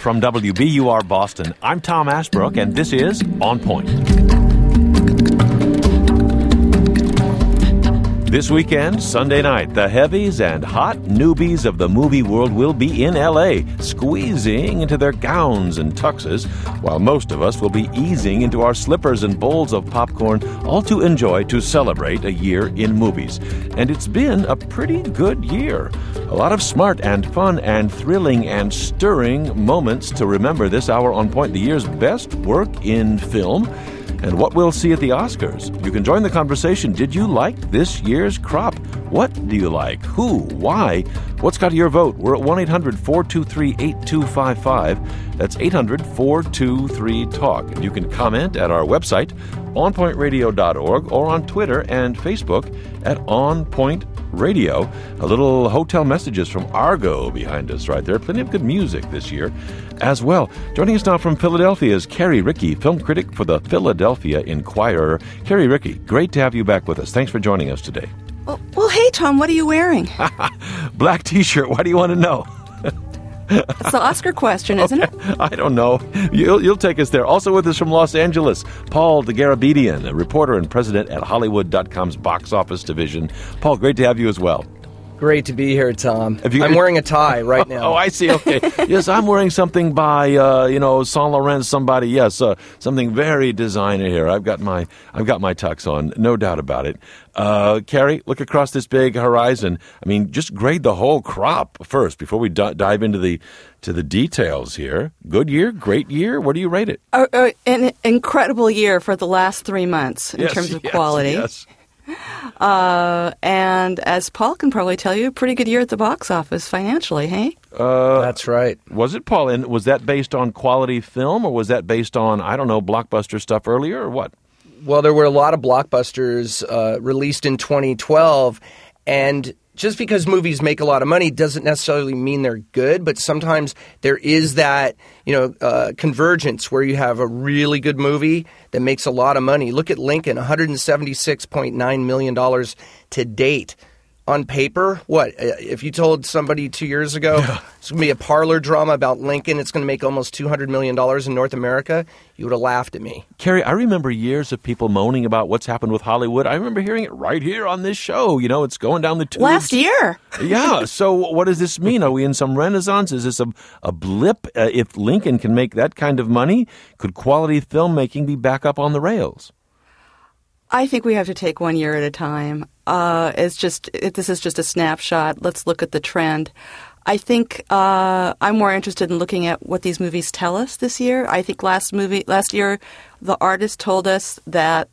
From WBUR Boston, I'm Tom Ashbrook, and this is On Point. This weekend, Sunday night, the heavies and hot newbies of the movie world will be in L.A., squeezing into their gowns and tuxes, while most of us will be easing into our slippers and bowls of popcorn, all to enjoy to celebrate a year in movies. And it's been a pretty good year. A lot of smart and fun and thrilling and stirring moments to remember this hour on Point, the year's best work in film, and what we'll see at the Oscars. You can join the conversation. Did you like this year's crop? What do you like? Who? Why? What's got your vote? We're at 1-800-423-8255. That's 800-423-TALK. And you can comment at our website, onpointradio.org, or on Twitter and Facebook at OnPoint Radio. A little hotel messages from Argo behind us right there. Plenty of good music this year as well. Joining us now from Philadelphia is Carrie Rickey, film critic for the Philadelphia Inquirer. Carrie Rickey, great to have you back with us. Thanks for joining us today. Well, hey, Tom, what are you wearing? Black T-shirt. Why do you want to know? It's the Oscar question, isn't it? I don't know. You'll take us there. Also with us from Los Angeles, Paul DeGarabedian, a reporter and president at Hollywood.com's box office division. Paul, great to have you as well. Great to be here, Tom. I'm wearing a tie right now. Oh, I see. Okay. Yes, I'm wearing something by, Saint Laurent, somebody. Yes, something very designer here. I've got my tux on, no doubt about it. Carrie, look across this big horizon. I mean, just grade the whole crop first before we dive into the details here. Good year, great year. What do you rate it? An incredible year for the last 3 months in terms of quality. Yes. And as Paul can probably tell you, a pretty good year at the box office financially, hey? That's right. Was it, Paul? And was that based on quality film, or was that based on, blockbuster stuff earlier, or what? Well, there were a lot of blockbusters released in 2012, and just because movies make a lot of money doesn't necessarily mean they're good, but sometimes there is that, convergence where you have a really good movie that makes a lot of money. Look at Lincoln, $176.9 million to date. On paper, what? If you told somebody 2 years ago it's going to be a parlor drama about Lincoln, it's going to make almost $200 million in North America, you would have laughed at me. Carrie, I remember years of people moaning about what's happened with Hollywood. I remember hearing it right here on this show. It's going down the tubes. Last year. Yeah. So what does this mean? Are we in some renaissance? Is this a blip? If Lincoln can make that kind of money, could quality filmmaking be back up on the rails? I think we have to take 1 year at a time. This is just a snapshot. Let's look at the trend. I think I'm more interested in looking at what these movies tell us this year. I think last year, the artist told us that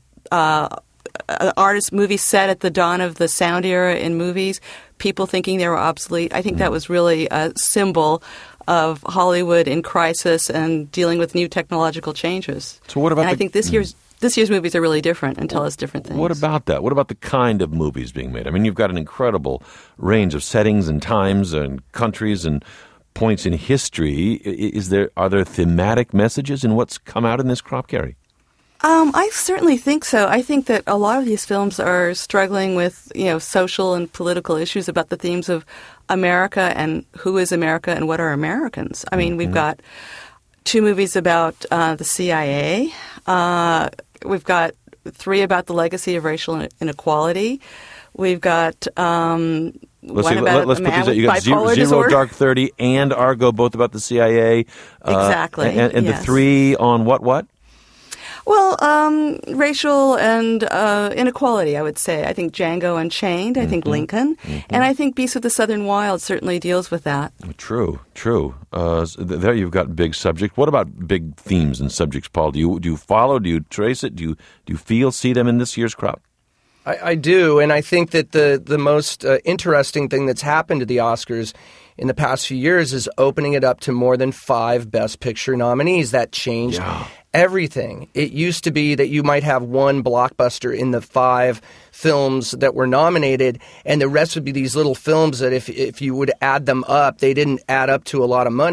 movies set at the dawn of the sound era in movies, people thinking they were obsolete. I think that was really a symbol of Hollywood in crisis and dealing with new technological changes. So what about? I think this year's movies are really different and tell us different things. What about that? What about the kind of movies being made? I mean, you've got an incredible range of settings and times and countries and points in history. Are there thematic messages in what's come out in this crop, Carrie? I certainly think so. I think that a lot of these films are struggling with, social and political issues about the themes of America and who is America and what are Americans. I mean, we've got 2 movies about the CIA. We've got 3 about the legacy of racial inequality. We've got one about a man with bipolar disorder. Zero Dark 30 and Argo, both about the CIA. Exactly. And the 3 on what? Well, racial and inequality, I would say. I think Django Unchained. I think Lincoln. And I think Beasts of the Southern Wild certainly deals with that. True. There you've got big subject. What about big themes and subjects, Paul? Do you follow? Do you trace it? Do you see them in this year's crop? I do, and I think that the most interesting thing that's happened to the Oscars in the past few years is opening it up to more than 5 Best Picture nominees. That changed everything. It used to be that you might have one blockbuster in the 5 films that were nominated, and the rest would be these little films that if you would add them up, they didn't add up to a lot of money.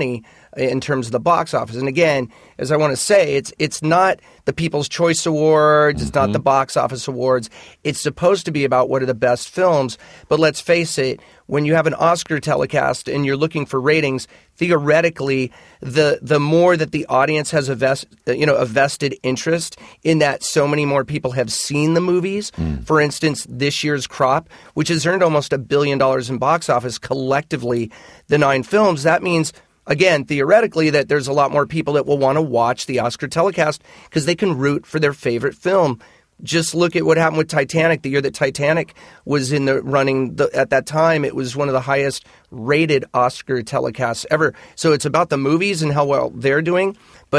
in terms of the box office. And again, as I want to say, it's not the People's Choice Awards, it's not the box office awards. It's supposed to be about what are the best films. But let's face it, when you have an Oscar telecast and you're looking for ratings, theoretically, the more that the audience has a vested interest in that, so many more people have seen the movies. For instance, this year's crop, which has earned almost $1 billion in box office collectively, the 9 films, that means, again, theoretically, that there's a lot more people that will want to watch the Oscar telecast because they can root for their favorite film. Just look at what happened with Titanic. The year that Titanic was in the running, at that time, it was one of the highest rated Oscar telecasts ever. So it's about the movies and how well they're doing.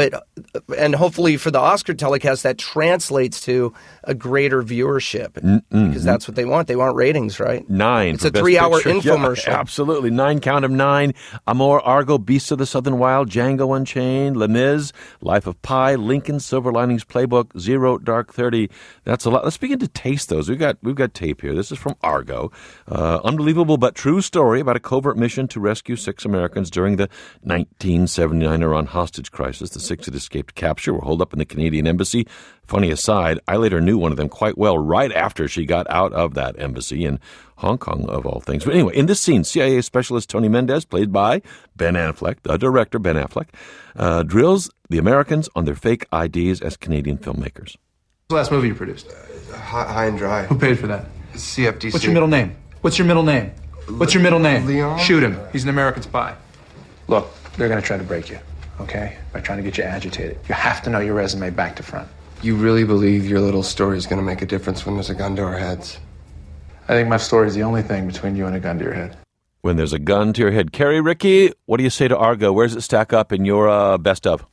And hopefully for the Oscar telecast, that translates to a greater viewership because that's what they want. They want ratings, right? 9. It's a 3-hour infomercial. Yeah, absolutely. 9, count 'em 9. Amour, Argo, Beasts of the Southern Wild, Django Unchained, Les Mis, Life of Pi, Lincoln, Silver Linings Playbook, Zero, Dark 30. That's a lot. Let's begin to taste those. We've got tape here. This is from Argo. Unbelievable but true story about a covert mission to rescue 6 Americans during the 1979 Iran hostage crisis. The 6 had escaped capture were holed up in the Canadian embassy. Funny aside, I later knew one of them quite well right after she got out of that embassy in Hong Kong, of all things. But anyway, in this scene, CIA specialist Tony Mendez, played by Ben Affleck, the director Ben Affleck, drills the Americans on their fake IDs as Canadian filmmakers. The last movie you produced? High and Dry. Who paid for that? CFTC. What's your middle name? What's your middle name? What's your middle name? Leon? Shoot him. He's an American spy. Look, they're going to try to break you, okay? By trying to get you agitated. You have to know your resume back to front. You really believe your little story is going to make a difference when there's a gun to our heads? I think my story is the only thing between you and a gun to your head. When there's a gun to your head. Carrie, Ricky, what do you say to Argo? Where does it stack up in your best of?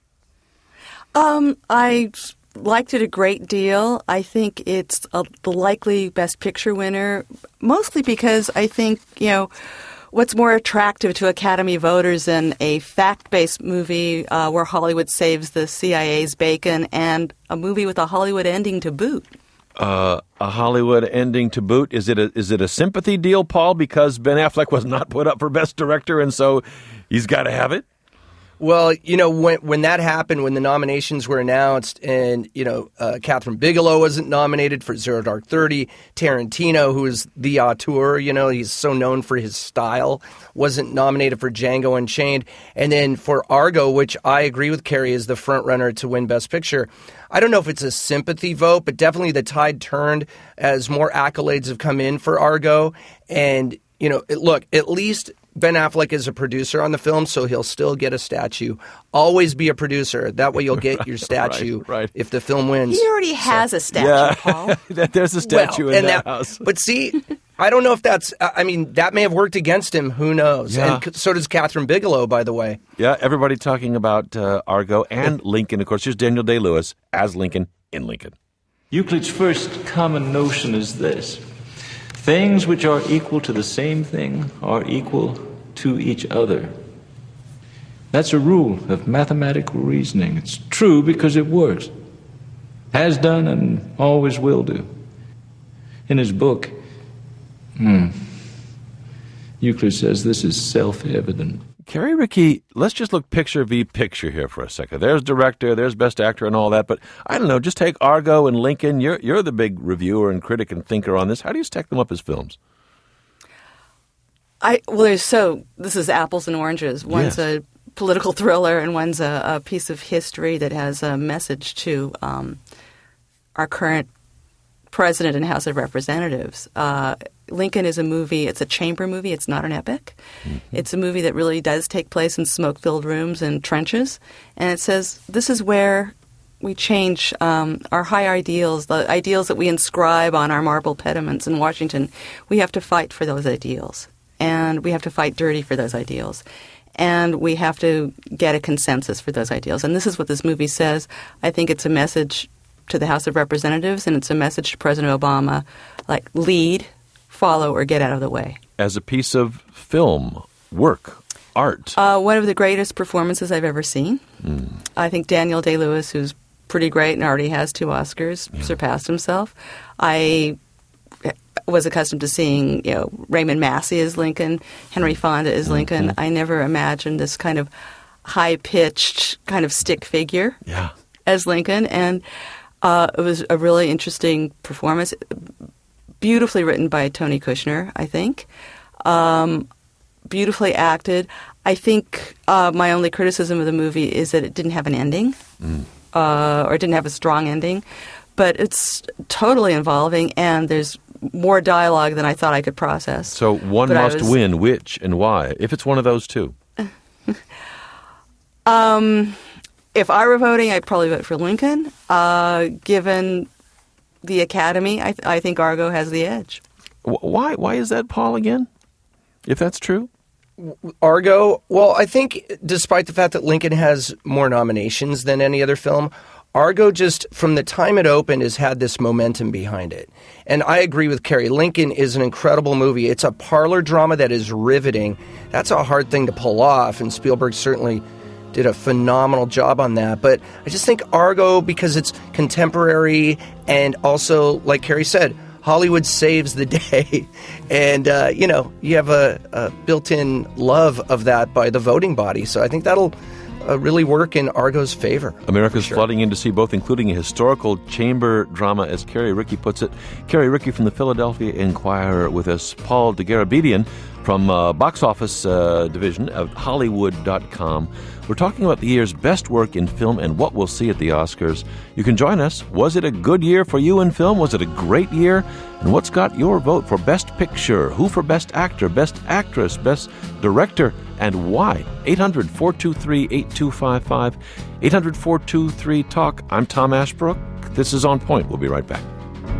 I liked it a great deal. I think it's the likely Best Picture winner, mostly because I think, what's more attractive to Academy voters than a fact-based movie where Hollywood saves the CIA's bacon and a movie with a Hollywood ending to boot? A Hollywood ending to boot. Is it a sympathy deal, Paul, because Ben Affleck was not put up for Best Director and so he's got to have it? Well, when that happened, when the nominations were announced and, Catherine Bigelow wasn't nominated for Zero Dark 30, Tarantino, who is the auteur, he's so known for his style, wasn't nominated for Django Unchained. And then for Argo, which I agree with Carrie is the front runner to win Best Picture. I don't know if it's a sympathy vote, but definitely the tide turned as more accolades have come in for Argo. And, look, at least Ben Affleck is a producer on the film, so he'll still get a statue. Always be a producer. That way you'll get your statue right. If the film wins. He already has a statue, Paul. There's a statue in that house. But see, I don't know if that's – that may have worked against him. Who knows? Yeah. And so does Catherine Bigelow, by the way. Yeah, everybody talking about Argo and Lincoln. Of course, here's Daniel Day-Lewis as Lincoln in Lincoln. Euclid's first common notion is this. Things which are equal to the same thing are equal to each other. That's a rule of mathematical reasoning. It's true because it works. Has done and always will do. In his book, Euclid says this is self-evident. Carrie, Ricky, let's just look picture v. picture here for a second. There's director, there's best actor and all that, but I don't know, just take Argo and Lincoln. You're the big reviewer and critic and thinker on this. How do you stack them up as films? This is apples and oranges. One's Yes. a political thriller and one's a piece of history that has a message to our current president and House of Representatives. Lincoln is a movie. It's a chamber movie. It's not an epic. Mm-hmm. It's a movie that really does take place in smoke-filled rooms and trenches. And it says this is where we change our high ideals, the ideals that we inscribe on our marble pediments in Washington. We have to fight for those ideals. And we have to fight dirty for those ideals. And we have to get a consensus for those ideals. And this is what this movie says. I think it's a message to the House of Representatives, and it's a message to President Obama, like lead, follow, or get out of the way. As a piece of film, work, art. One of the greatest performances I've ever seen. I think Daniel Day-Lewis, who's pretty great and already has 2 Oscars, surpassed himself. I was accustomed to seeing, Raymond Massey as Lincoln, Henry Fonda as Lincoln. I never imagined this kind of high-pitched kind of stick figure as Lincoln. And it was a really interesting performance, beautifully written by Tony Kushner, I think, beautifully acted. I think my only criticism of the movie is that it didn't have an ending or it didn't have a strong ending. But it's totally involving, and there's more dialogue than I thought I could process. So one must win. Which and why? If it's one of those two. If I were voting, I'd probably vote for Lincoln. Given the Academy, I think Argo has the edge. Why is that, Paul, again? If that's true? Argo, well, I think despite the fact that Lincoln has more nominations than any other film, Argo just, from the time it opened, has had this momentum behind it. And I agree with Carrie. Lincoln is an incredible movie. It's a parlor drama that is riveting. That's a hard thing to pull off, and Spielberg certainly did a phenomenal job on that. But I just think Argo, because it's contemporary and also, like Carrie said, Hollywood saves the day. And, you have a built-in love of that by the voting body. So I think that'll really work in Argo's favor. America's flooding in to see both, including a historical chamber drama, as Carrie Rickey puts it. Carrie Rickey from the Philadelphia Inquirer with us. Paul Garabedian from Box Office Division of Hollywood.com. We're talking about the year's best work in film and what we'll see at the Oscars. You can join us. Was it a good year for you in film? Was it a great year? And what's got your vote for Best Picture? Who for Best Actor, Best Actress, Best Director, and why? 800-423-8255. 800-423-TALK. I'm Tom Ashbrook. This is On Point. We'll be right back.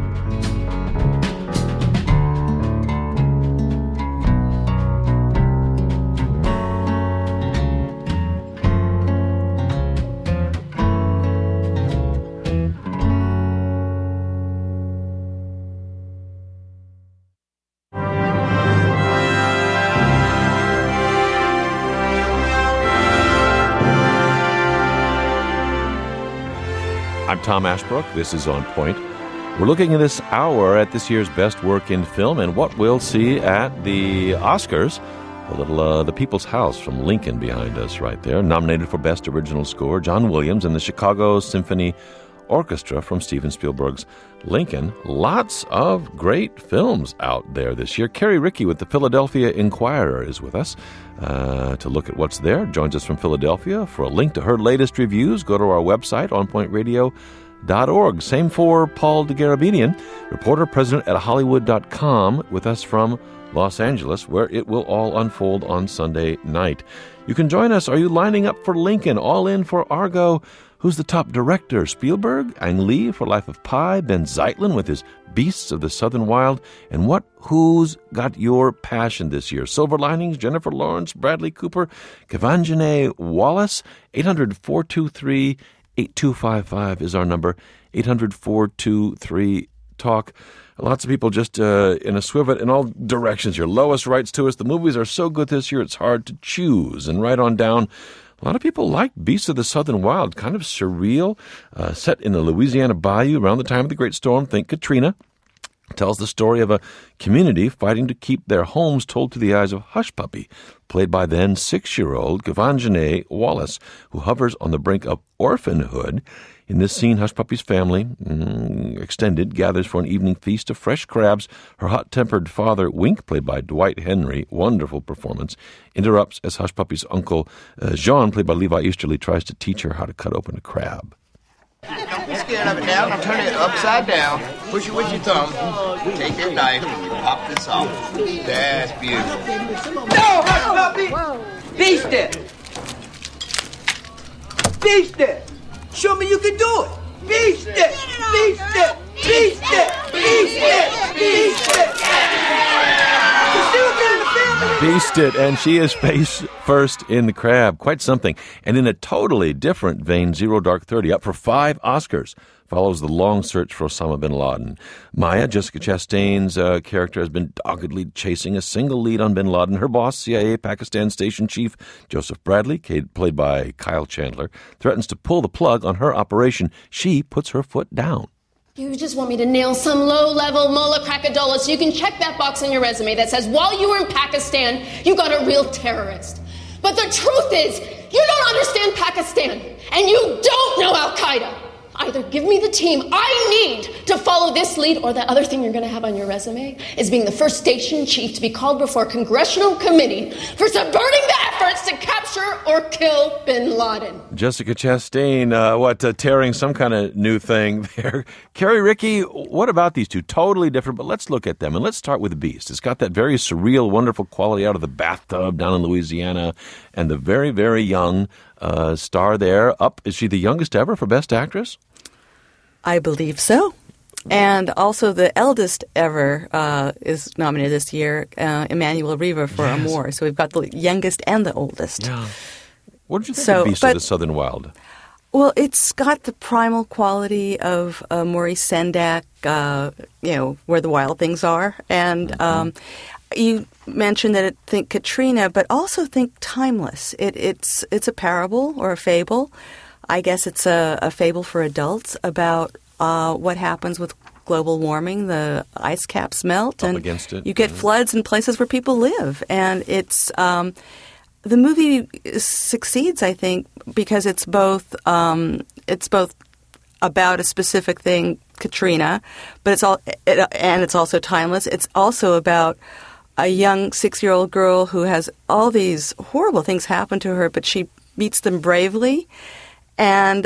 I'm Tom Ashbrook. This is On Point. We're looking at this hour at this year's best work in film and what we'll see at the Oscars. A little The People's House from Lincoln behind us right there. Nominated for Best Original Score, John Williams and the Chicago Symphony Orchestra from Steven Spielberg's Lincoln. Lots of great films out there this year. Carrie Rickey with the Philadelphia Inquirer is with us to look at what's there. Joins us from Philadelphia. For a link to her latest reviews, go to our website, onpointradio.org. Same for Paul Garabedian, reporter, president at Hollywood.com, with us from Los Angeles, where it will all unfold on Sunday night. You can join us. Are you lining up for Lincoln? All in for Argo? Who's the top director? Spielberg, Ang Lee for Life of Pi, Ben Zeitlin with his Beasts of the Southern Wild, and who's got your passion this year? Silver Linings, Jennifer Lawrence, Bradley Cooper, Kavanjane Wallace. 800-423-8255 is our number. 800-423-TALK. Lots of people just in a swivet in all directions here. Lois writes to us, the movies are so good this year it's hard to choose. And right on down, a lot of people like Beasts of the Southern Wild, kind of surreal, set in the Louisiana bayou around the time of the Great Storm. Think Katrina. Tells the story of a community fighting to keep their homes told to the eyes of Hush Puppy, played by then 6-year-old Kavanjane Wallace, who hovers on the brink of orphanhood. In this scene, Hush Puppy's family, extended, gathers for an evening feast of fresh crabs. Her hot-tempered father, Wink, played by Dwight Henry, wonderful performance, interrupts as Hush Puppy's uncle, Jean, played by Levi Easterly, tries to teach her how to cut open a crab. Skin of it down, I'll turn it upside down. Push it with your thumb. Take your knife and you pop this off. That's beautiful. No, Hush Puppy! Beast it! Beast it! Show me you can do it! Beast it! Beast it! Beast it! Beast it! Beast it! You still get in the family? Beast it, and she is face first in the crab. Quite something. And in a totally different vein, Zero Dark 30, up for 5 Oscars, follows the long search for Osama bin Laden. Maya, Jessica Chastain's character, has been doggedly chasing a single lead on bin Laden. Her boss, CIA Pakistan Station Chief Joseph Bradley, played by Kyle Chandler, threatens to pull the plug on her operation. She puts her foot down. You just want me to nail some low-level mullah crackadola so you can check that box on your resume that says while you were in Pakistan, you got a real terrorist. But the truth is, You don't understand Pakistan, and you don't know Al-Qaeda. Either give me the team I need to follow this lead, or the other thing you're going to have on your resume is being the first station chief to be called before a congressional committee for subverting the efforts to capture or kill bin Laden. Jessica Chastain, tearing some kind of new thing there. Carrie, Ricky, what about these two? Totally different, but let's look at them. And let's start with Beast. It's got that very surreal, wonderful quality out of the bathtub down in Louisiana. And the very, very young star there. Is she the youngest ever for Best Actress? I believe so. And also the eldest ever is nominated this year, Emmanuel Riva for Amour. So we've got the youngest and the oldest. Yeah. What did you think of Beast of the Southern Wild? Well, it's got the primal quality of Maurice Sendak, Where the Wild Things Are. And you mentioned that think Katrina, but also think timeless. It's a parable or a fable. I guess it's a fable for adults about what happens with global warming. The ice caps melt, and you get floods in places where people live. And it's the movie succeeds, I think, because it's both about a specific thing, Katrina, but it's also timeless. It's also about a young 6-year-old girl who has all these horrible things happen to her, but she meets them bravely. And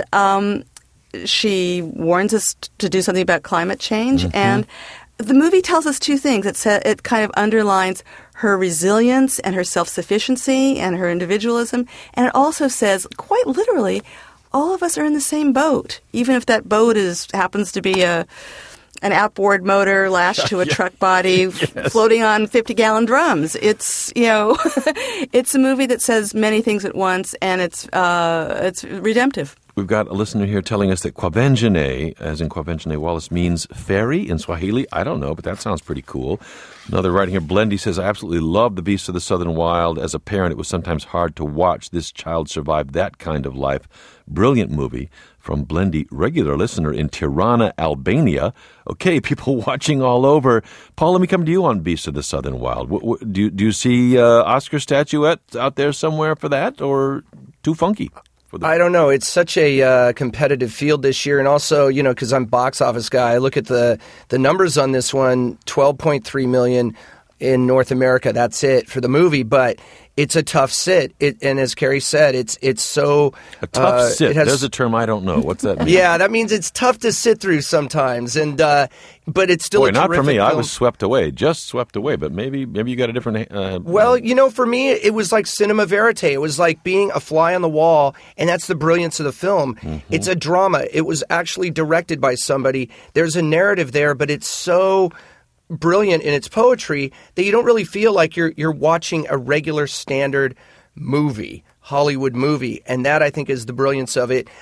she warns us to do something about climate change. Mm-hmm. And the movie tells us two things. It kind of underlines her resilience and her self-sufficiency and her individualism. And it also says, quite literally, all of us are in the same boat, even if that boat happens to be an outboard motor lashed to a truck body floating on 50-gallon drums. It's, it's a movie that says many things at once, and it's redemptive. We've got a listener here telling us that Kwavenjene, as in Kwavenjene Wallace, means fairy in Swahili. I don't know, but that sounds pretty cool. Another writing here, Blendy says, I absolutely love The Beast of the Southern Wild. As a parent, it was sometimes hard to watch this child survive that kind of life. Brilliant movie. From Blendy, regular listener in Tirana, Albania. Okay, people watching all over. Paul, let me come to you on Beast of the Southern Wild. Do you see Oscar statuette out there somewhere for that, or too funky? I don't know. It's such a competitive field this year. And also, because I'm box office guy, I look at the numbers on this one, $12.3 million in North America. That's it for the movie. But it's a tough sit. And as Carrie said, it's so... A tough sit. There's a term I don't know. What's that mean? Yeah, that means it's tough to sit through sometimes. And but it's still a terrific not for me. film. I was swept away. Just swept away. But maybe you got a different... Well, for me, it was like cinema verite. It was like being a fly on the wall. And that's the brilliance of the film. Mm-hmm. It's a drama. It was actually directed by somebody. There's a narrative there, but it's so... brilliant in its poetry that you don't really feel like you're watching a regular standard movie, Hollywood movie. And that, I think, is the brilliance of it.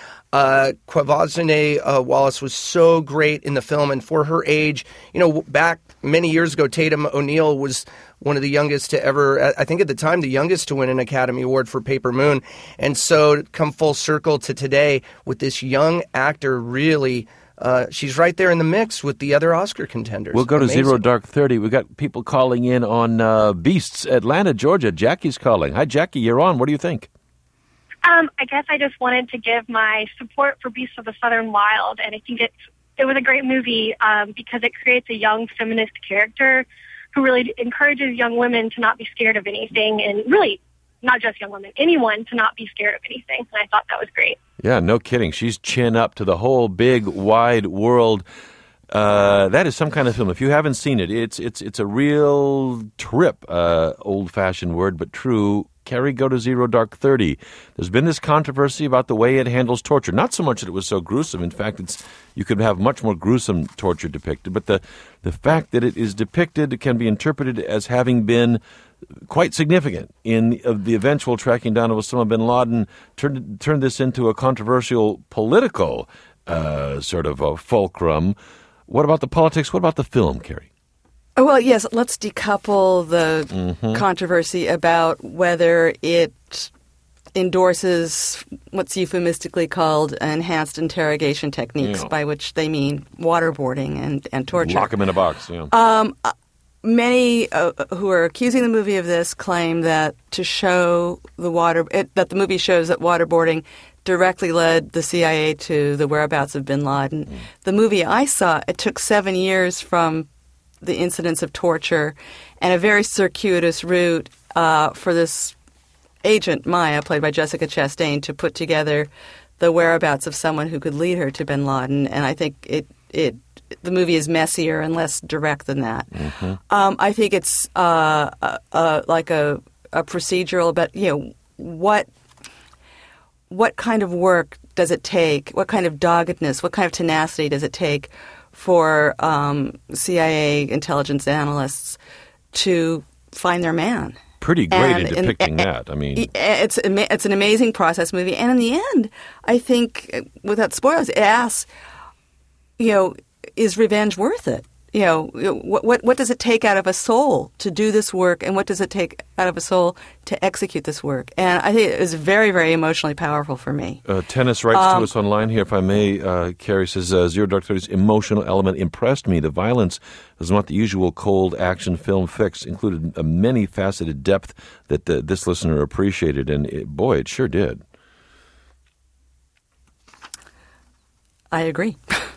Kwavenjene Wallace was so great in the film. And for her age, back many years ago, Tatum O'Neal was one of the youngest to ever, I think at the time, the youngest to win an Academy Award for Paper Moon. And so come full circle to today with this young actor really... she's right there in the mix with the other Oscar contenders. We'll go to Zero Dark 30. We've got people calling in on Beasts, Atlanta, Georgia. Jackie's calling. Hi, Jackie. You're on. What do you think? I guess I just wanted to give my support for Beasts of the Southern Wild, and I think it was a great movie because it creates a young feminist character who really encourages young women to not be scared of anything, and really not just young women, anyone to not be scared of anything. And I thought that was great. Yeah, no kidding. She's chin up to the whole big, wide world. That is some kind of film. If you haven't seen it, it's a real trip. Old-fashioned word, but true. Carrie, go to Zero Dark 30. There's been this controversy about the way it handles torture. Not so much that it was so gruesome. In fact, you could have much more gruesome torture depicted. But the fact that it is depicted can be interpreted as having been quite significant in the eventual tracking down of Osama bin Laden, turned this into a controversial political sort of a fulcrum. What about the politics? What about the film, Carrie? Well, yes, let's decouple the controversy about whether it endorses what's euphemistically called enhanced interrogation techniques, by which they mean waterboarding and torture. Lock them in a box, yeah. many who are accusing the movie of this claim that to show that the movie shows that waterboarding directly led the CIA to the whereabouts of bin Laden. The movie I saw, it took 7 years from the incidents of torture and a very circuitous route for this agent, Maya, played by Jessica Chastain, to put together the whereabouts of someone who could lead her to bin Laden. And I think the movie is messier and less direct than that. I think it's like a procedural, but what kind of work does it take? What kind of doggedness? What kind of tenacity does it take for CIA intelligence analysts to find their man? Pretty great in depicting that. I mean, it's an amazing process movie, and in the end, I think, without spoilers, it asks, is revenge worth it? What does it take out of a soul to do this work, and what does it take out of a soul to execute this work? And I think it was very, very emotionally powerful for me. Tennis writes to us online here, if I may. Carrie says, Zero Dark 30's emotional element impressed me. The violence was not the usual cold action film fix, included a many-faceted depth that this listener appreciated, and it sure did. I agree.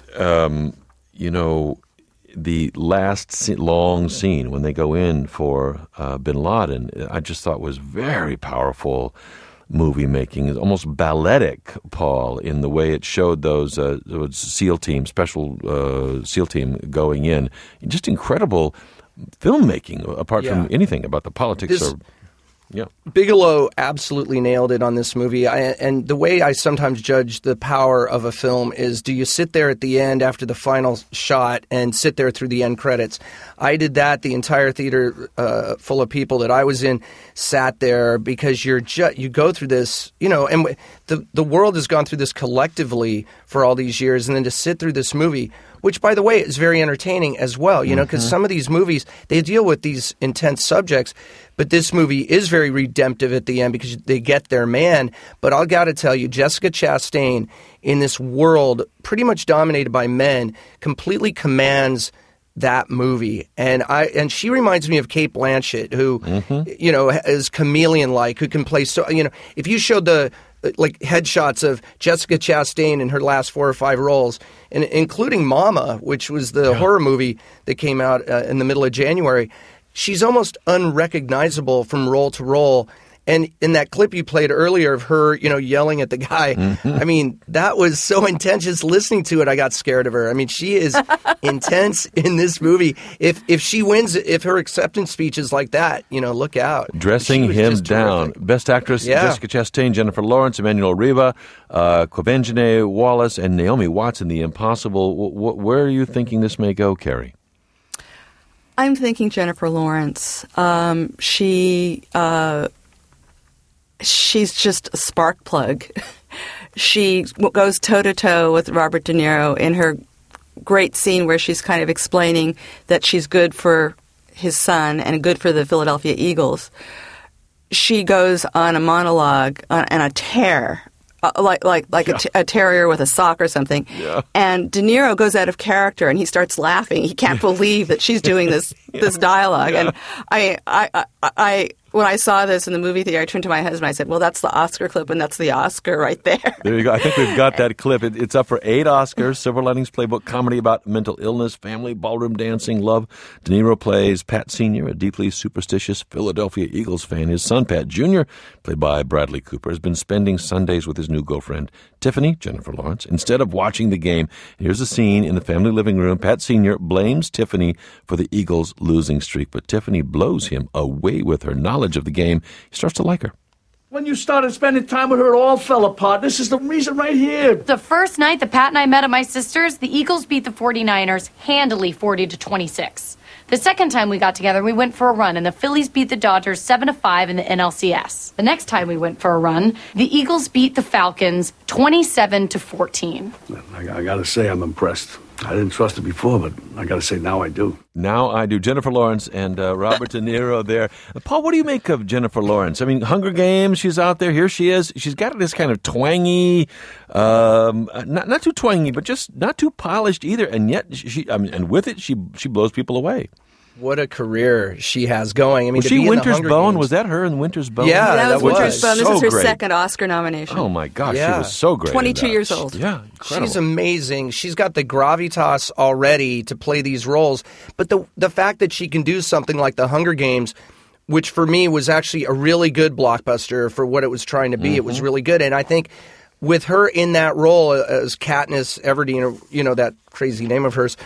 The last long scene when they go in for bin Laden, I just thought was very powerful movie making. It's almost balletic, Paul, in the way it showed those SEAL team, special SEAL team going in. Just incredible filmmaking, apart from anything about the politics. Bigelow absolutely nailed it on this movie. And the way I sometimes judge the power of a film is, do you sit there at the end after the final shot and sit there through the end credits? I did that. The entire theater full of people that I was in sat there because you go through this, and the world has gone through this collectively for all these years, and then to sit through this movie, which, by the way, is very entertaining as well, because some of these movies, they deal with these intense subjects, but this movie is very redemptive at the end because they get their man. But I'll got to tell you, Jessica Chastain, in this world pretty much dominated by men, completely commands that movie. And she reminds me of Cate Blanchett, who, is chameleon-like, who can play if you showed the headshots of Jessica Chastain in her last 4 or 5 roles, and including Mama, which was the horror movie that came out in the middle of January, she's almost unrecognizable from role to role. And in that clip you played earlier of her, yelling at the guy, I mean, that was so intense. Just listening to it, I got scared of her. I mean, she is intense in this movie. If she wins, if her acceptance speech is like that, look out. Dressing him down. Terrific. Best Actress, Jessica Chastain, Jennifer Lawrence, Emmanuel Riva, Quvenzhané Wallis, and Naomi Watts in The Impossible. Where are you thinking this may go, Carrie? I'm thinking Jennifer Lawrence. She's just a spark plug. She goes toe-to-toe with Robert De Niro in her great scene where she's kind of explaining that she's good for his son and good for the Philadelphia Eagles. She goes on a monologue and a tear, a terrier with a sock or something. Yeah. And De Niro goes out of character and he starts laughing. He can't believe that she's doing this dialogue. Yeah. And I when I saw this in the movie theater, I turned to my husband. I said, "Well, that's the Oscar clip, and that's the Oscar right there." There you go. I think we've got that clip. It's up for 8 Oscars. Silver Linings Playbook, comedy about mental illness, family, ballroom dancing, love. De Niro plays Pat Sr., a deeply superstitious Philadelphia Eagles fan. His son, Pat Jr., played by Bradley Cooper, has been spending Sundays with his new girlfriend, Tiffany, Jennifer Lawrence, instead of watching the game. Here's a scene in the family living room. Pat Sr. blames Tiffany for the Eagles' losing streak, but Tiffany blows him away with her knowledge of the game. He starts to like her. When you started spending time with her, it all fell apart. This is the reason right here. The first night that Pat and I met at my sister's, the Eagles beat the 49ers handily 40-26. The second time we got together, we went for a run, and the Phillies beat the Dodgers 7-5 in the NLCS. The next time we went for a run, the Eagles beat the Falcons 27-14. I gotta say, I'm impressed. I didn't trust her before, but I got to say now I do. Now I do. Jennifer Lawrence and Robert De Niro there. Paul, what do you make of Jennifer Lawrence? I mean, Hunger Games, she's out there. Here she is. She's got this kind of twangy, not too twangy, but just not too polished either. And yet, and with it, she blows people away. what a career she has going. I mean, was to she be in the Winter's Hunger Bone? Games- Was that her in Winter's Bone? Yeah, that was Winter's Bone. This so is her great. second Oscar nomination. Oh my gosh, Yeah. she was so great. 22 in that. years old. Yeah, incredible. She's amazing. She's got the gravitas already to play these roles. But the fact that she can do something like The Hunger Games, which for me was actually a really good blockbuster for what it was trying to be, it was really good. And I think with her in that role as Katniss Everdeen, or, that crazy name of hers,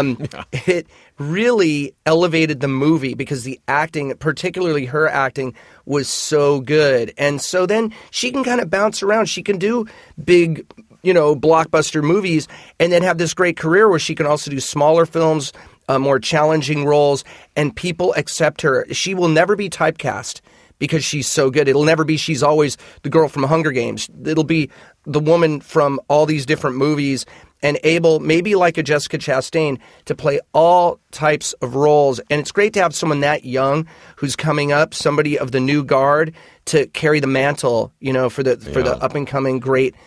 it really elevated the movie because the acting, particularly her acting, was so good. And so then she can kind of bounce around. She can do big, blockbuster movies and then have this great career where she can also do smaller films, more challenging roles, and people accept her. She will never be typecast because she's so good. It'll never be she's always the girl from Hunger Games. It'll be the woman from all these different movies and able, maybe like a Jessica Chastain, to play all types of roles. And it's great to have someone that young who's coming up, somebody of the new guard, to carry the mantle, for the up-and-coming great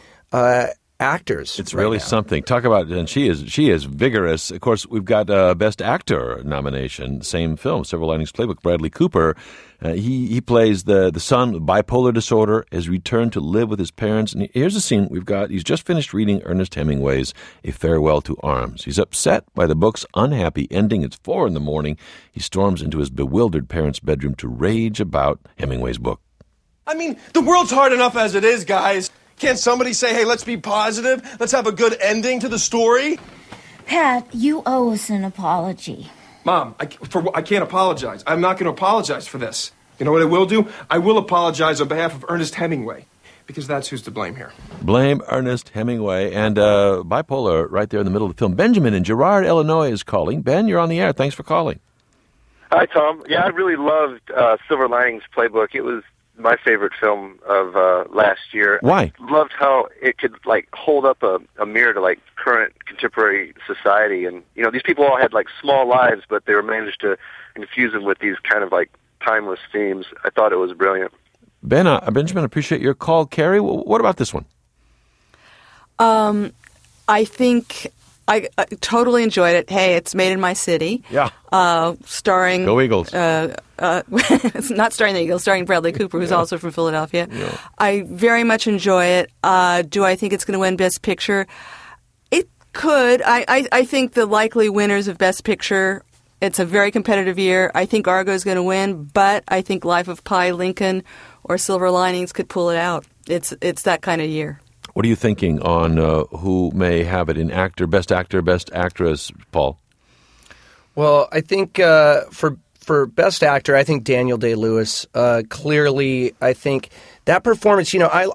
actors. It's really something. Talk about, and she is vigorous. Of course, we've got Best Actor nomination, same film, Silver Linings Playbook. Bradley Cooper, he plays the son with bipolar disorder, has returned to live with his parents. And here's a scene we've got. He's just finished reading Ernest Hemingway's A Farewell to Arms. He's upset by the book's unhappy ending. It's 4 a.m. He storms into his bewildered parents' bedroom to rage about Hemingway's book. I mean, the world's hard enough as it is, guys. Can't somebody say, hey, let's be positive? Let's have a good ending to the story? Pat, you owe us an apology. Mom, I can't apologize. I'm not going to apologize for this. You know what I will do? I will apologize on behalf of Ernest Hemingway, because that's who's to blame here. Blame Ernest Hemingway. And bipolar right there in the middle of the film. Benjamin in Girard, Illinois is calling. Ben, you're on the air. Thanks for calling. Hi, Tom. Yeah, I really loved Silver Linings Playbook. It was my favorite film of last year. Why? I loved how it could hold up a mirror to current contemporary society, and these people all had small lives, but they were managed to infuse them with these kind of timeless themes. I thought it was brilliant. Benjamin, appreciate your call. Carrie, what about this one? I think I totally enjoyed it. Hey, it's made in my city. Yeah. Starring... Go Eagles. It's not starring the Eagles, starring Bradley Cooper, who's also from Philadelphia. Yeah. I very much enjoy it. Do I think it's going to win Best Picture? It could. I think the likely winners of Best Picture, it's a very competitive year. I think Argo is going to win, but I think Life of Pi, Lincoln, or Silver Linings could pull it out. It's that kind of year. What are you thinking on who may have it in Best Actor, Best Actress, Paul? Well, I think for Best Actor, I think Daniel Day-Lewis. Clearly, I think that performance,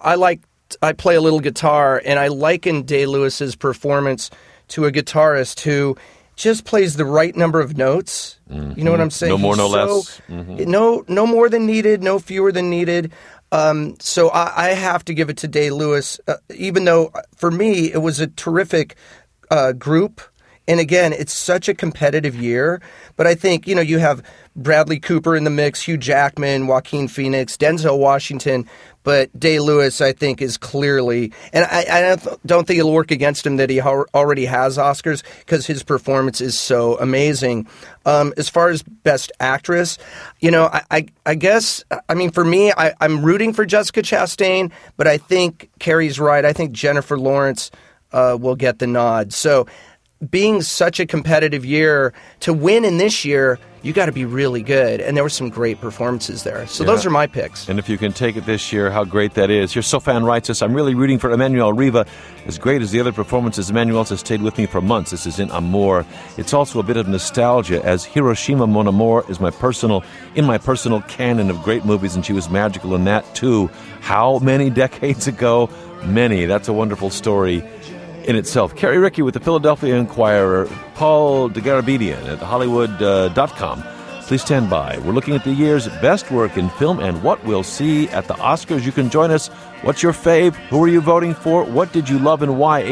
I play a little guitar, and I liken Day-Lewis's performance to a guitarist who just plays the right number of notes. Mm-hmm. You know what I'm saying? No more, no less. Mm-hmm. No more than needed, no fewer than needed. So I have to give it to Day-Lewis, even though for me it was a terrific group. And again, it's such a competitive year. But I think, you have Bradley Cooper in the mix, Hugh Jackman, Joaquin Phoenix, Denzel Washington. But Day-Lewis, I think, is clearly – and I don't think it'll work against him that he already has Oscars because his performance is so amazing. As far as Best Actress, I guess – I mean, for me, I'm rooting for Jessica Chastain, but I think Carrie's right. I think Jennifer Lawrence will get the nod. So – being such a competitive year, to win in this year, you got to be really good. And there were some great performances there. So those are my picks. And if you can take it this year, how great that is. Your Sofan writes us, I'm really rooting for Emmanuel Riva. As great as the other performances, Emmanuel has stayed with me for months. This is in Amour. It's also a bit of nostalgia, as Hiroshima Mon Amour is in my personal canon of great movies, and she was magical in that too. How many decades ago? Many. That's a wonderful story in itself. Carrie Rickey with the Philadelphia Inquirer, Paul DeGarabedian at Hollywood.com. Please stand by. We're looking at the year's best work in film and what we'll see at the Oscars. You can join us. What's your fave? Who are you voting for? What did you love and why?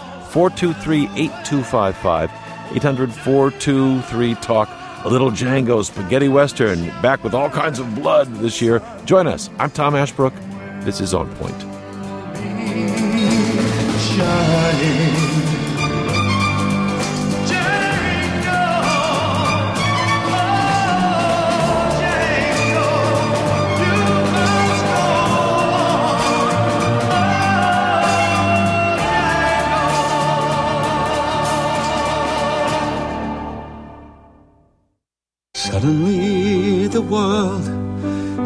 800-423-8255. 800-423-TALK. A little Django spaghetti western back with all kinds of blood this year. Join us. I'm Tom Ashbrook. This is On Point.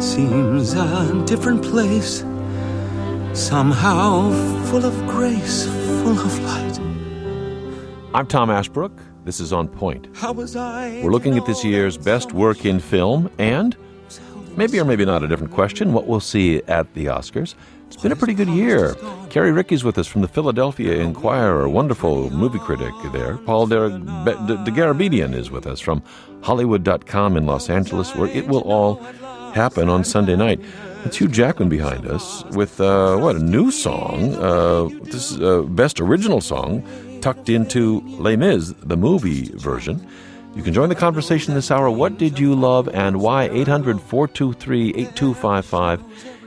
seems a different place, somehow full of grace, full of light. I'm Tom Ashbrook. This is On Point. How was I? We're looking at this year's best work in film and, maybe or maybe not a different question, what we'll see at the Oscars. It's been a pretty good year. Carrie Ricky's with us from the Philadelphia Inquirer, wonderful movie critic there. Paul DeGarabedian is with us from Hollywood.com in Los Angeles, where it will all happen on Sunday night. It's Hugh Jackman behind us with, a new song. This is Best Original Song tucked into Les Mis, the movie version. You can join the conversation this hour. What did you love and why? 800-423-8255.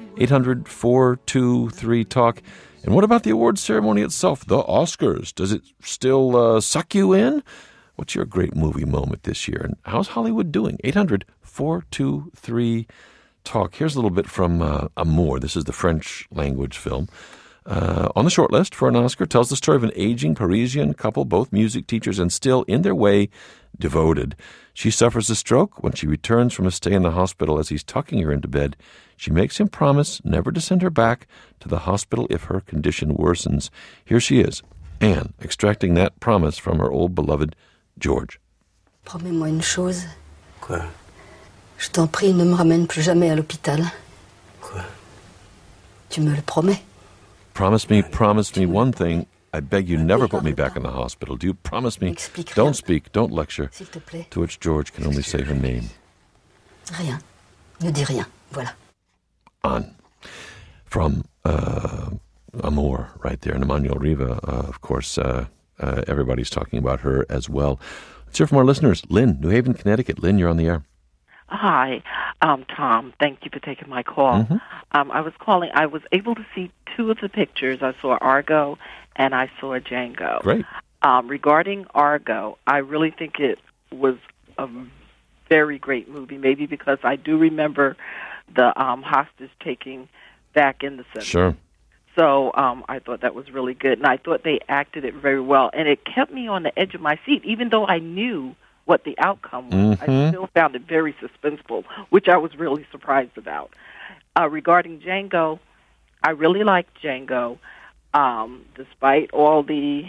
800-423-TALK. And what about the awards ceremony itself, the Oscars? Does it still suck you in? What's your great movie moment this year? And how's Hollywood doing? 800-423-TALK. Here's a little bit from Amour. This is the French language film. On the short list for an Oscar, tells the story of an aging Parisian couple, both music teachers and still, in their way, devoted. She suffers a stroke. When she returns from a stay in the hospital as he's tucking her into bed, she makes him promise never to send her back to the hospital if her condition worsens. Here she is, Anne, extracting that promise from her old beloved George. Promets-moi une chose. Quoi? Je t'en prie, ne me ramène plus jamais à l'hôpital. Quoi? Tu me le promets? Promise me one thing. I beg you, never put me back in the hospital. Do you promise me? Don't speak, don't lecture. To which George can only say her name. Rien. Ne dis rien. Voilà. Anne. From Amour, right there. And Emmanuel Riva, of course, everybody's talking about her as well. Let's hear from our listeners. Lynn, New Haven, Connecticut. Lynn, you're on the air. Hi, Tom. Thank you for taking my call. Mm-hmm. I was calling. I was able to see two of the pictures. I saw Argo and I saw Django. Great. Regarding Argo, I really think it was a very great movie, maybe because I do remember the hostage taking back in the 70s. Sure. So I thought that was really good, and I thought they acted it very well. And it kept me on the edge of my seat, even though I knew what the outcome was. Mm-hmm. I still found it very suspenseful, which I was really surprised about. Regarding Django, I really liked Django, despite all the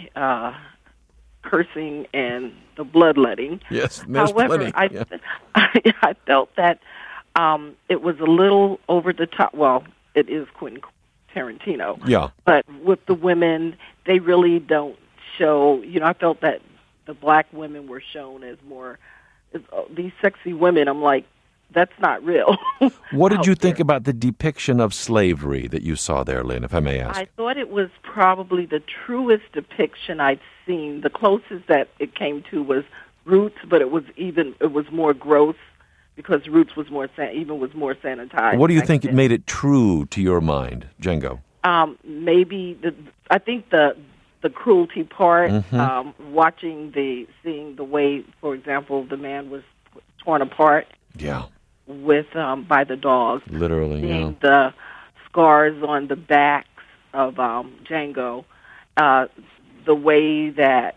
cursing and the bloodletting. Yes, there's However, plenty. Yeah. I felt that it was a little over the top. Well, it is Quentin Tarantino. Yeah. But with the women, they really don't show, I felt that the black women were shown as more, these sexy women, I'm like, that's not real. What did you think about the depiction of slavery that you saw there, Lynn, if I may ask? I thought it was probably the truest depiction I'd seen. The closest that it came to was Roots, but it was more gross because Roots was more sanitized. What do you think it made it true to your mind, Django? Maybe I think the cruelty part, Mm-hmm. seeing the way, for example, the man was torn apart. Yeah. With by the dogs. Literally, seeing the scars on the backs of Django, the way that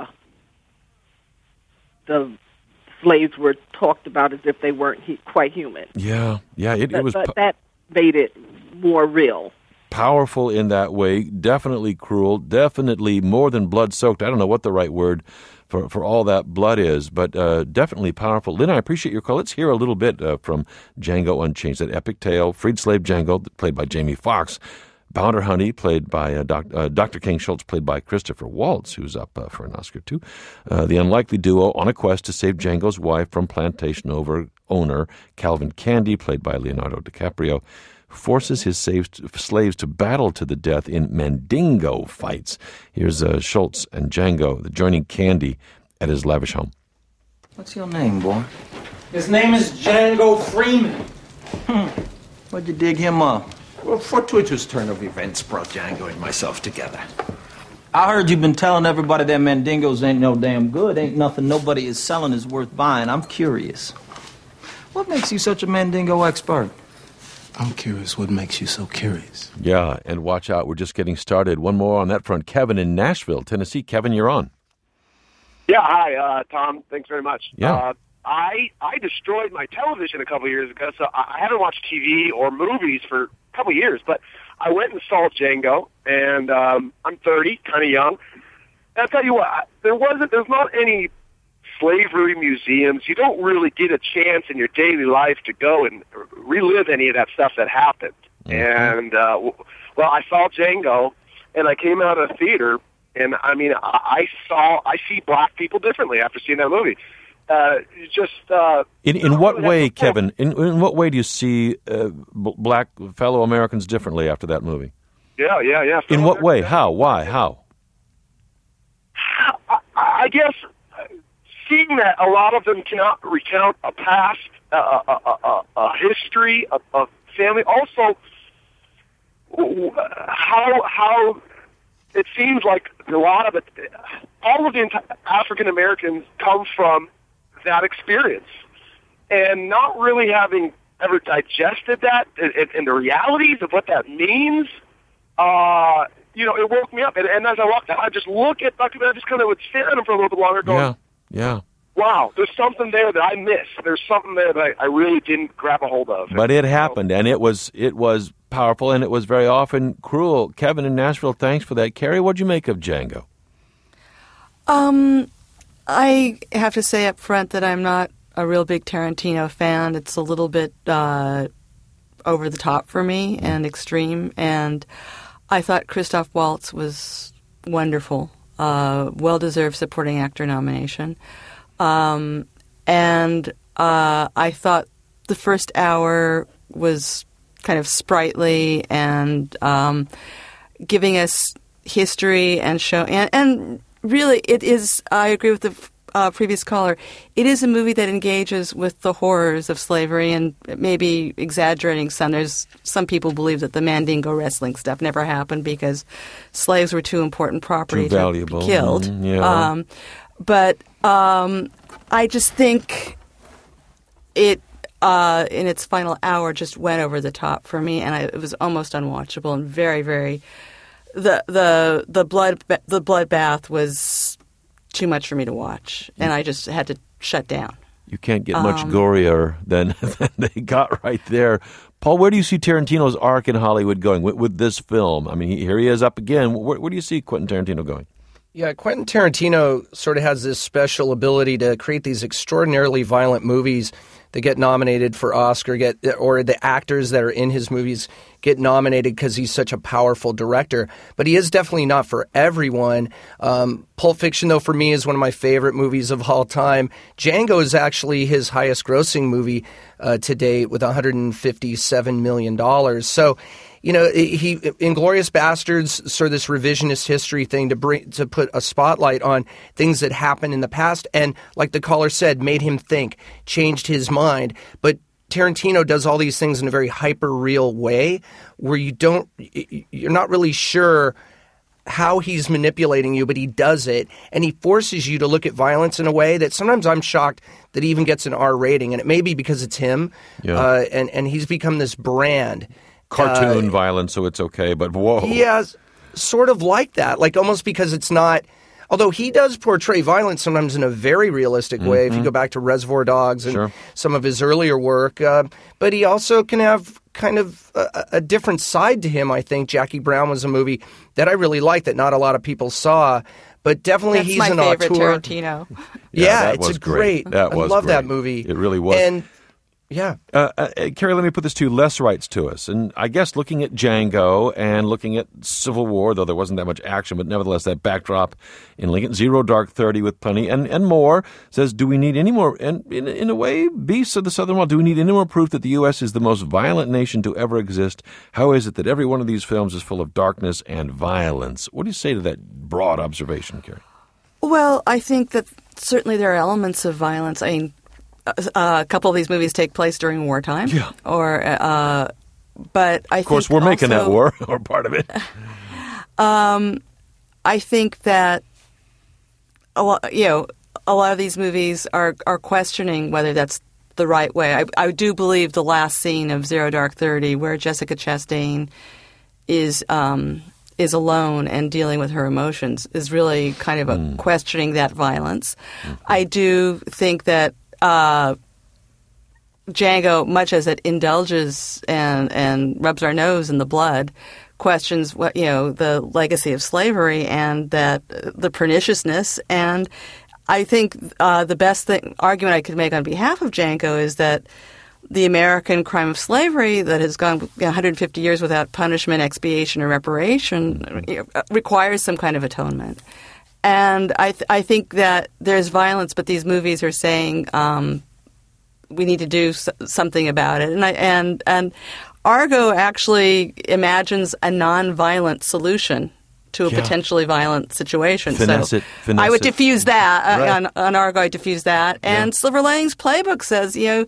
the slaves were talked about as if they weren't quite human. Yeah, it was. But that made it more real. Powerful in that way, definitely cruel, definitely more than blood-soaked. I don't know what the right word for all that blood is, but definitely powerful. Lynn, I appreciate your call. Let's hear a little bit from Django Unchained, that epic tale. Freed slave Django, played by Jamie Foxx. Bounty Hunter, played by Dr. King Schultz, played by Christopher Waltz, who's up for an Oscar too. The unlikely duo on a quest to save Django's wife from plantation owner Calvin Candy, played by Leonardo DiCaprio, forces his slaves to battle to the death in Mandingo fights. Here's Schultz and Django joining Candy at his lavish home. What's your name, boy? His name is Django Freeman. Where'd you dig him up? Well, fortuitous turn of events brought Django and myself together. I heard you've been telling everybody that Mandingos ain't no damn good. Ain't nothing nobody is selling is worth buying. I'm curious. What makes you such a Mandingo expert? I'm curious what makes you so curious. Yeah, and watch out, we're just getting started. One more on that front. Kevin in Nashville, Tennessee. Kevin, you're on. Yeah, hi, Tom. Thanks very much. Yeah. I destroyed my television a couple of years ago, so I haven't watched TV or movies for a couple of years. But I went and saw Django, and I'm 30, kind of young. And I'll tell you what, there's not any slavery museums. You don't really get a chance in your daily life to go and relive any of that stuff that happened. And well, I saw Django, and I came out of the theater, and I mean, I see black people differently after seeing that movie. In what way, Kevin? In what way do you see black fellow Americans differently after that movie? Yeah. In what way? How? Why? How? I guess seeing that a lot of them cannot recount a past, a history, a family. Also, how it seems like a lot of it, all of the African Americans come from that experience, and not really having ever digested that and the realities of what that means. It woke me up, and as I walked out, I just look at Dr. Ben, I just kind of would stare at him for a little bit longer, going, yeah. Wow, there's something there that I missed. There's something there that I really didn't grab a hold of. But it happened, and it was powerful, and it was very often cruel. Kevin in Nashville, thanks for that. Carrie, what'd you make of Django? I have to say up front that I'm not a real big Tarantino fan. It's a little bit over the top for me and extreme, and I thought Christoph Waltz was wonderful. Well-deserved supporting actor nomination. And I thought the first hour was kind of sprightly and giving us history and show. And really, it is, I agree with the previous caller, it is a movie that engages with the horrors of slavery and maybe exaggerating some. There's some people believe that the Mandingo wrestling stuff never happened because slaves were too important property to be killed. But I just think it, in its final hour, just went over the top for me, and it was almost unwatchable and very, very. The bloodbath was too much for me to watch, and I just had to shut down. You can't get much gorier than they got right there. Paul, where do you see Tarantino's arc in Hollywood going with this film? I mean, here he is up again. Where do you see Quentin Tarantino going? Yeah, Quentin Tarantino sort of has this special ability to create these extraordinarily violent movies that get nominated for Oscar, or the actors that are in his movies get nominated because he's such a powerful director. But he is definitely not for everyone. Pulp Fiction, though, for me is one of my favorite movies of all time. Django is actually his highest grossing movie to date with $157 million. So, you know, he Inglourious Bastards, sort of this revisionist history thing to put a spotlight on things that happened in the past, and like the caller said, made him think, changed his mind. But Tarantino does all these things in a very hyper-real way where you're not really sure how he's manipulating you, but he does it, and he forces you to look at violence in a way that sometimes I'm shocked that he even gets an R rating, and it may be because it's him, and he's become this brand. Cartoon violence, so it's okay, but whoa. Yeah, sort of like that, like almost because it's not. Although he does portray violence sometimes in a very realistic way, if you go back to Reservoir Dogs and some of his earlier work. But he also can have kind of a different side to him, I think. Jackie Brown was a movie that I really liked that not a lot of people saw. But definitely That's he's my an favorite auteur. Tarantino. Yeah, it's a great. I love that movie. It really was. And yeah. Carrie, let me put this to you. Les writes to us, and I guess looking at Django and looking at Civil War, though there wasn't that much action, but nevertheless that backdrop in Lincoln, Zero Dark 30 with plenty, and more, says, do we need any more, and in a way, Beasts of the Southern Wild, do we need any more proof that the U.S. is the most violent nation to ever exist? How is it that every one of these films is full of darkness and violence? What do you say to that broad observation, Carrie? Well, I think that certainly there are elements of violence. I mean, a couple of these movies take place during wartime. Yeah. But I think of course, we're making that war, or part of it. I think that a lot of these movies are questioning whether that's the right way. I do believe the last scene of Zero Dark 30, where Jessica Chastain is alone and dealing with her emotions, is really kind of a questioning that violence. I do think that Django, much as it indulges and rubs our nose in the blood, questions what the legacy of slavery and that the perniciousness. And I think the best argument I could make on behalf of Django is that the American crime of slavery that has gone 150 years without punishment, expiation, or reparation requires some kind of atonement. And I think that there's violence, but these movies are saying we need to do something about it. And Argo actually imagines a nonviolent solution to a potentially violent situation. Finesse so it. I would diffuse that Right. on Argo. I diffuse that. And Silver Linings Playbook says you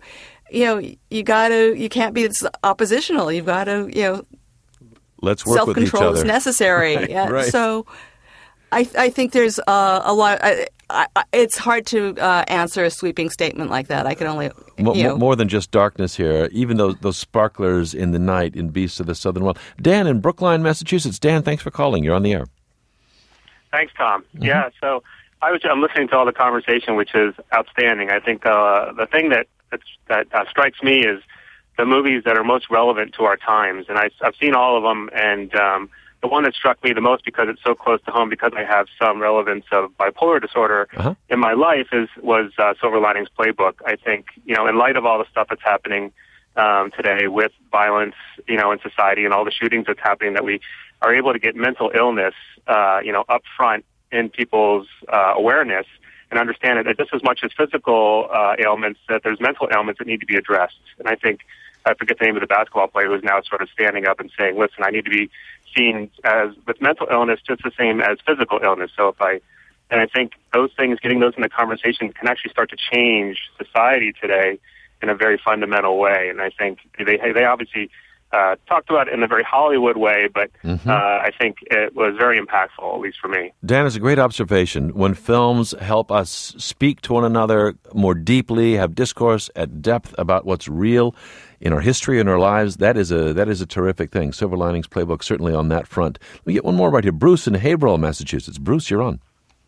can't be oppositional. You've got to Let's work with each self-control other. is necessary. Right. So I think there's a lot. It's hard to answer a sweeping statement like that. I can only More than just darkness here, even those sparklers in the night in Beasts of the Southern Wild. Dan in Brookline, Massachusetts. Dan, thanks for calling. You're on the air. Thanks, Tom. Yeah, so I'm listening to all the conversation, which is outstanding. I think the thing that strikes me is the movies that are most relevant to our times, and I've seen all of them, and the one that struck me the most because it's so close to home, because I have some relevance of bipolar disorder in my life, was Silver Linings Playbook. I think, in light of all the stuff that's happening today with violence, in society and all the shootings that's happening, that we are able to get mental illness, up front in people's awareness and understand it, that just as much as physical ailments, that there's mental ailments that need to be addressed. And I think, I forget the name of the basketball player who's now sort of standing up and saying, listen, I need to be seen as with mental illness just the same as physical illness. So and I think those things, getting those in the conversation, can actually start to change society today in a very fundamental way. And I think they obviously talked about it in a very Hollywood way, but I think it was very impactful, at least for me. Dan, it's a great observation. When films help us speak to one another more deeply, have discourse at depth about what's real in our history and our lives, that is a terrific thing. Silver Linings Playbook, certainly on that front. We get one more right here. Bruce in Haverhill, Massachusetts. Bruce, you're on.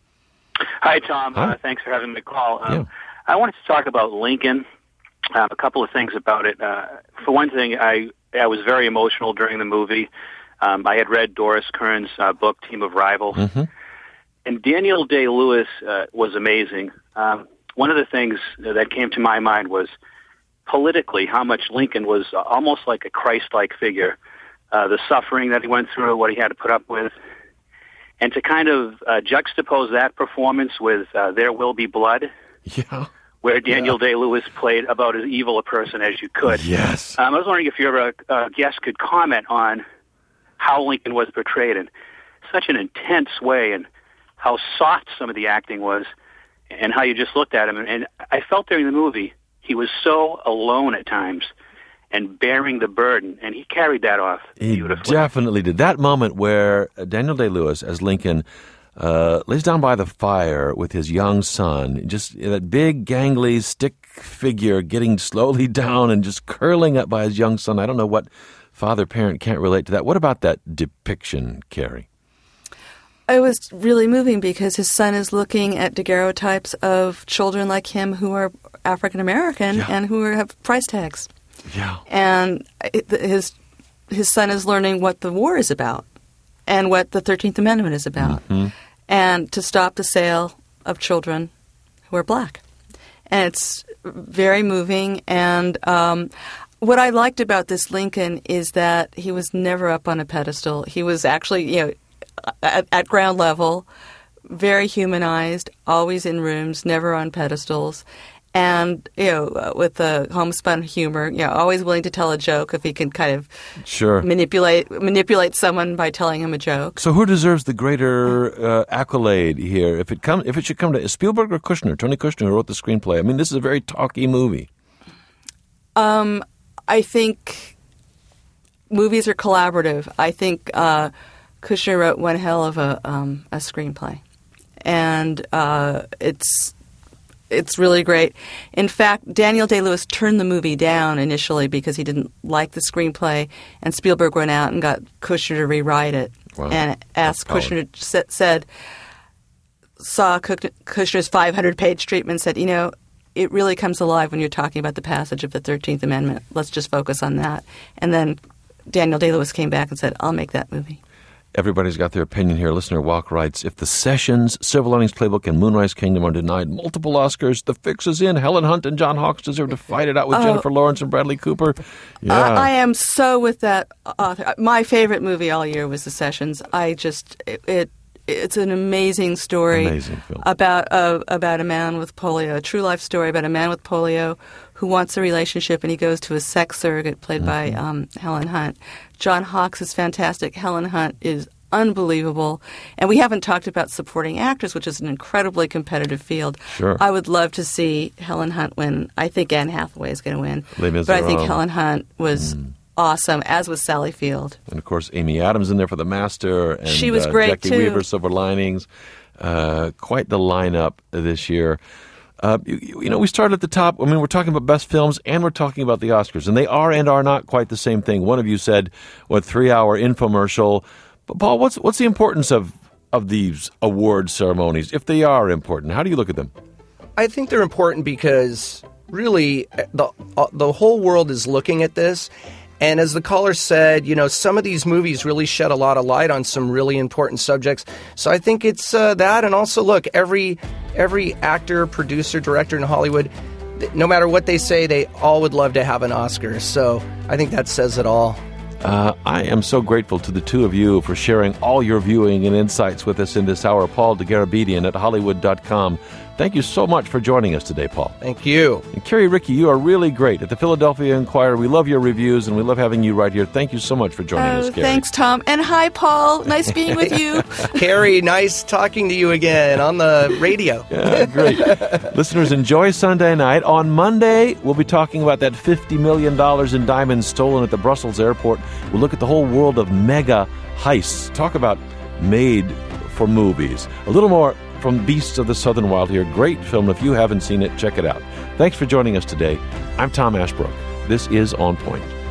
Hi, Tom. Hi. Thanks for having me call. I wanted to talk about Lincoln, a couple of things about it. For one thing, I was very emotional during the movie. I had read Doris Kearns' book, Team of Rivals. And Daniel Day-Lewis was amazing. One of the things that came to my mind was politically how much Lincoln was almost like a Christ-like figure. The suffering that he went through, what he had to put up with. And to kind of juxtapose that performance with There Will Be Blood, where Daniel Day-Lewis played about as evil a person as you could. Yes. I was wondering if your guest could comment on how Lincoln was portrayed in such an intense way, and how soft some of the acting was, and how you just looked at him. And I felt during the movie he was so alone at times and bearing the burden, and he carried that off beautifully. He definitely did. That moment where Daniel Day-Lewis as Lincoln lays down by the fire with his young son, just that big, gangly, stick figure getting slowly down and just curling up by his young son. I don't know what father-parent can't relate to that. What about that depiction, Carrie? It was really moving because his son is looking at daguerreotypes of children like him who are African American and who have price tags. Yeah. And his son is learning what the war is about and what the 13th Amendment is about, and to stop the sale of children who are black. And it's very moving. And what I liked about this Lincoln is that he was never up on a pedestal. He was actually, at ground level, very humanized, always in rooms, never on pedestals. And, with the homespun humor, always willing to tell a joke if he can kind of manipulate someone by telling him a joke. So who deserves the greater accolade here? If it should come to Spielberg or Kushner, Tony Kushner, who wrote the screenplay. I mean, this is a very talky movie. I think movies are collaborative. I think Kushner wrote one hell of a screenplay, and it's really great. In fact, Daniel Day-Lewis turned the movie down initially because he didn't like the screenplay, and Spielberg went out and got Kushner to rewrite it. Wow. And asked Kushner, saw Kushner's 500-page treatment, said, it really comes alive when you're talking about the passage of the 13th Amendment. Let's just focus on that. And then Daniel Day-Lewis came back and said, I'll make that movie. Everybody's got their opinion here. Listener Walk writes, if The Sessions, Silver Linings Playbook, and Moonrise Kingdom are denied multiple Oscars, the fix is in. Helen Hunt and John Hawkes deserve to fight it out with Jennifer Lawrence and Bradley Cooper. Yeah. I am so with that author. My favorite movie all year was The Sessions. It's an amazing story. Amazing film. About a man with polio, a true life story about a man with polio who wants a relationship, and he goes to a sex surrogate played by Helen Hunt. John Hawkes is fantastic. Helen Hunt is unbelievable. And we haven't talked about supporting actors, which is an incredibly competitive field. Sure. I would love to see Helen Hunt win. I think Anne Hathaway is going to win. Les But I think Miserables. Helen Hunt was awesome, as was Sally Field. And, of course, Amy Adams in there for The Master. And, She was great, Jackie too. Weaver, Silver Linings. Quite the lineup this year. We started at the top. I mean, we're talking about best films and we're talking about the Oscars. And they are and are not quite the same thing. One of you said, 3-hour infomercial. But, Paul, what's the importance of these award ceremonies, if they are important? How do you look at them? I think they're important because really the whole world is looking at this. And as the caller said, some of these movies really shed a lot of light on some really important subjects. So I think it's that. And also, look, every actor, producer, director in Hollywood, no matter what they say, they all would love to have an Oscar. So I think that says it all. I am so grateful to the two of you for sharing all your viewing and insights with us in this hour. Paul DeGarabedian at Hollywood.com. Thank you so much for joining us today, Paul. Thank you. And Carrie Rickey, you are really great at the Philadelphia Inquirer. We love your reviews, and we love having you right here. Thank you so much for joining us, Carrie. Thanks, Tom. And hi, Paul. Nice being with you. Carrie, nice talking to you again on the radio. Yeah, great. Listeners, enjoy Sunday night. On Monday, we'll be talking about that $50 million in diamonds stolen at the Brussels airport. We'll look at the whole world of mega heists. Talk about made for movies. A little more from Beasts of the Southern Wild here. Great film. If you haven't seen it, check it out. Thanks for joining us today. I'm Tom Ashbrook. This is On Point.